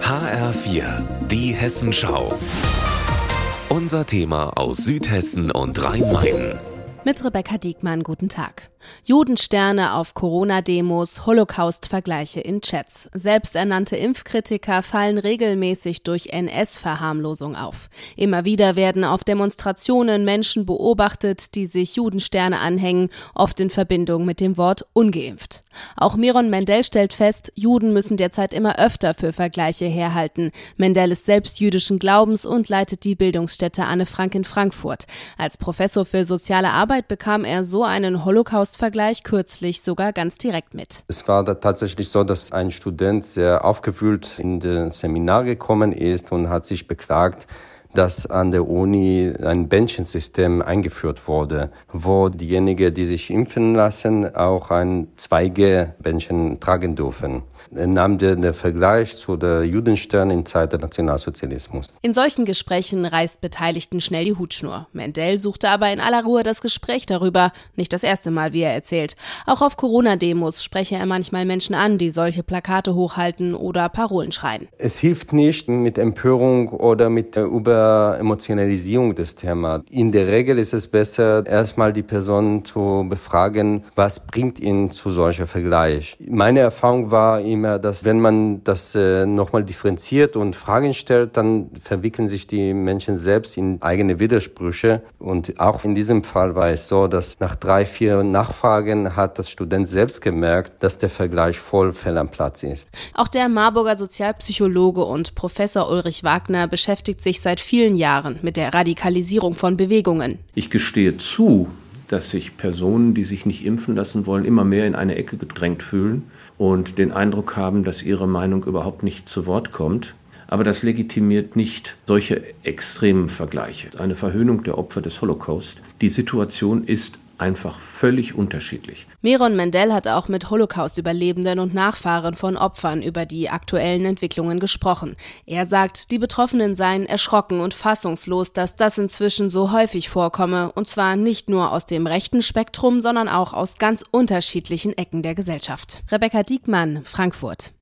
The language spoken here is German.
HR4, die Hessenschau. Unser Thema aus Südhessen und Rhein-Main. Mit Rebecca Diekmann, guten Tag. Judensterne auf Corona-Demos, Holocaust-Vergleiche in Chats. Selbsternannte Impfkritiker fallen regelmäßig durch NS-Verharmlosung auf. Immer wieder werden auf Demonstrationen Menschen beobachtet, die sich Judensterne anhängen, oft in Verbindung mit dem Wort ungeimpft. Auch Miron Mendel stellt fest, Juden müssen derzeit immer öfter für Vergleiche herhalten. Mendel ist selbst jüdischen Glaubens und leitet die Bildungsstätte Anne Frank in Frankfurt. Als Professor für soziale Arbeit bekam er so einen Holocaust-Vergleich kürzlich sogar ganz direkt mit. Es war da tatsächlich so, dass ein Student sehr aufgewühlt in das Seminar gekommen ist und hat sich beklagt, dass an der Uni ein Bändchensystem eingeführt wurde, wo diejenigen, die sich impfen lassen, auch ein 2G-Bändchen tragen dürfen. Er nahm den Vergleich zu der Judenstern in Zeit des Nationalsozialismus. In solchen Gesprächen reißt Beteiligten schnell die Hutschnur. Mendel suchte aber in aller Ruhe das Gespräch darüber. Nicht das erste Mal, wie er erzählt. Auch auf Corona-Demos spreche er manchmal Menschen an, die solche Plakate hochhalten oder Parolen schreien. Es hilft nicht mit Empörung oder mit Überemotionalisierung des Themas. In der Regel ist es besser, erstmal die Person zu befragen, was bringt ihn zu solcher Vergleich. Meine Erfahrung war immer, dass wenn man das nochmal differenziert und Fragen stellt, dann verwickeln sich die Menschen selbst in eigene Widersprüche. Und auch in diesem Fall war es so, dass nach 3-4 Nachfragen hat das Student selbst gemerkt, dass der Vergleich voll fehl am Platz ist. Auch der Marburger Sozialpsychologe und Professor Ulrich Wagner beschäftigt sich seit vielen Jahren mit der Radikalisierung von Bewegungen. Ich gestehe zu, dass sich Personen, die sich nicht impfen lassen wollen, immer mehr in eine Ecke gedrängt fühlen und den Eindruck haben, dass ihre Meinung überhaupt nicht zu Wort kommt. Aber das legitimiert nicht solche extremen Vergleiche. Eine Verhöhnung der Opfer des Holocaust. Die Situation ist einfach völlig unterschiedlich. Miron Mendel hat auch mit Holocaust-Überlebenden und Nachfahren von Opfern über die aktuellen Entwicklungen gesprochen. Er sagt, die Betroffenen seien erschrocken und fassungslos, dass das inzwischen so häufig vorkomme, und zwar nicht nur aus dem rechten Spektrum, sondern auch aus ganz unterschiedlichen Ecken der Gesellschaft. Rebecca Diekmann, Frankfurt.